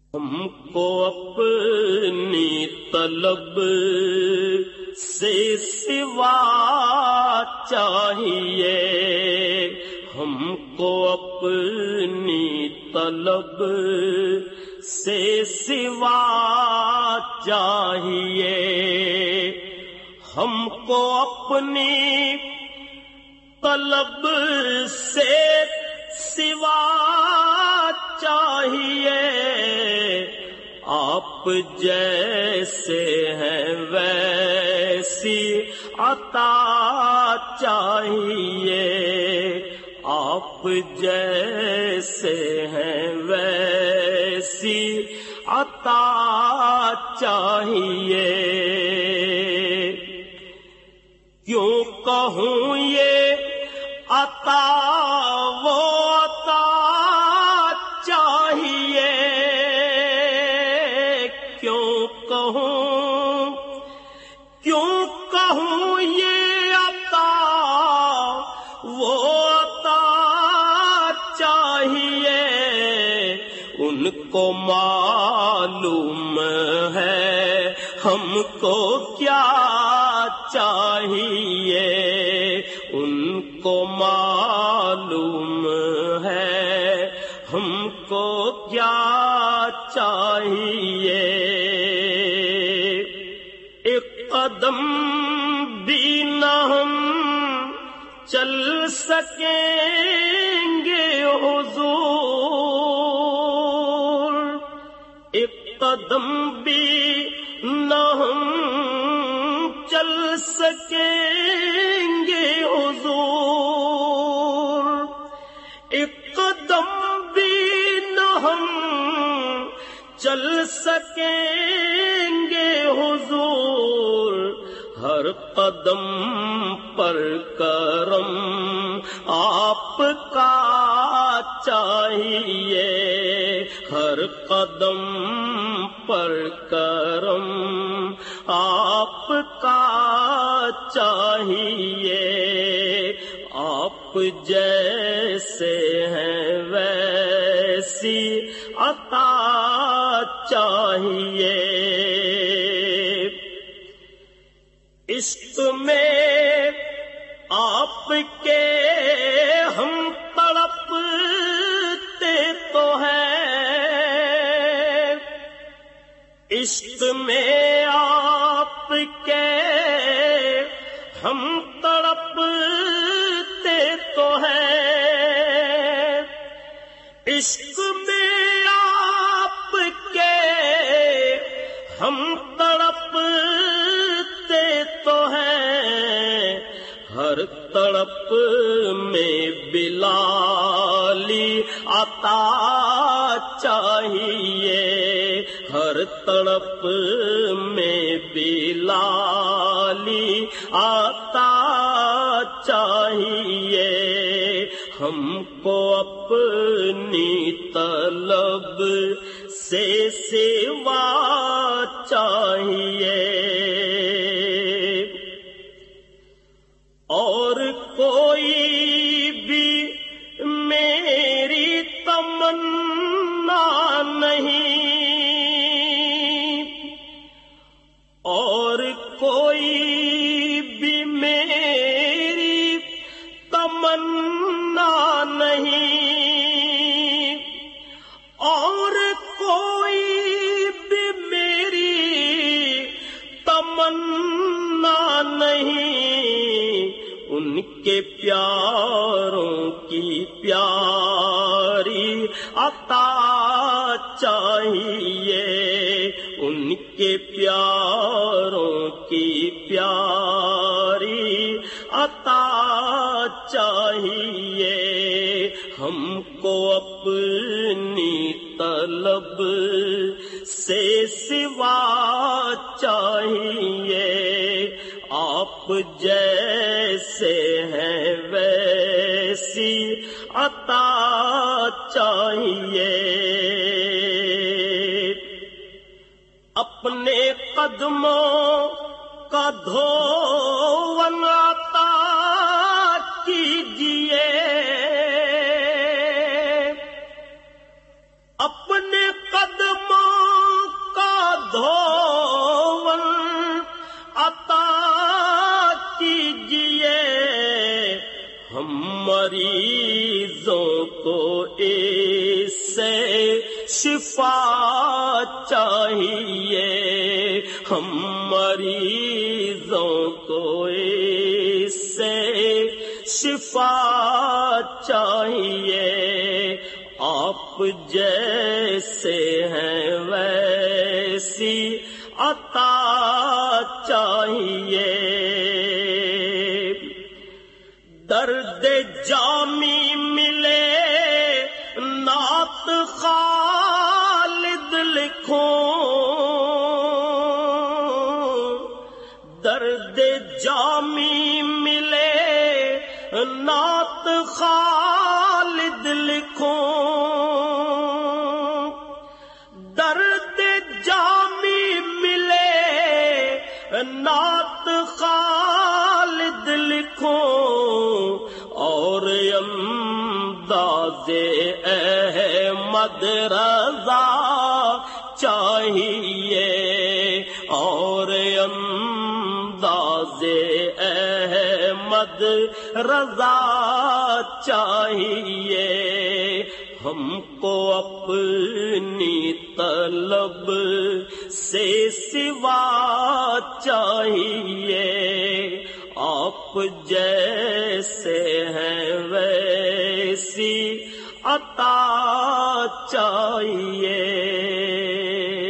ہم کو اپنی طلب سے سوا چاہیے، ہم کو اپنی طلب سے سوا چاہیے، ہم کو اپنی طلب سے سوا چاہیے، آپ جیسے ہیں ویسی عطا چاہیے، آپ جیسے ہیں ویسی عطا چاہیے، کیوں کہوں یہ عطا وہ عطا چاہیے، کیوں کہوں یہ عطا وہ عطا چاہیے، ان کو معلوم ہے ہم کو کیا چاہیے، ان کو معلوم ہے ہم کو کیا چاہیے، ایک قدم بھی نہ ہم چل سکیں گے حضور، ایک قدم بھی نہ ہم چل سکیں گے حضور، ایک قدم بھی نہ ہم چل سکیں گے حضور، ہر قدم پر کرم آپ کا چاہیے، ہر قدم پر کرم آپ کا چاہیے، آپ جیسے ہیں ویسی عطا چاہیے، عشق میں آپ کے ہم تڑپتے تو ہیں، عشق میں آپ کے ہم تڑپتے تو ہیں، عشق میں آپ کے ہم تڑپتے تو ہیں، ہر تڑپ میں بلالی عطا چاہیے، ہر تڑپ میں بلالی عطا چاہیے، ہم کو اپنی طلب سے سوا چاہیے، اور کوئی بھی میری تمنا نہیں، اور کوئی بھی میری تمنا نہیں، اور کوئی بھی میری تمنا نہیں، ان کے پیاروں کی پیاری عطا چاہیے، ان کے پیاروں کی پیاری عطا چاہیے، ہم کو اپنی طلب سے سوا چاہیے، آپ جیسے ہیں ویسی عطا چاہیے، اپنے قدموں کا دھون عطا کیجیے، اپنے قدموں شفا چاہیے، ہم مریضوں کو اس سے شفا چاہیے، آپ جیسے ہیں ویسی عطا چاہیے۔ درد جامی ملے نعت خالد لکھو، درد جامی ملے نعت خالد لکھو، درد جامی ملے نعت خالد لکھو، اور امداد احمد رضا چاہیے، اور امداد احمد رضا چاہیے، ہم کو اپنی طلب سے سوا چاہیے، آپ جیسے ہیں ویسی عطا چاہیے۔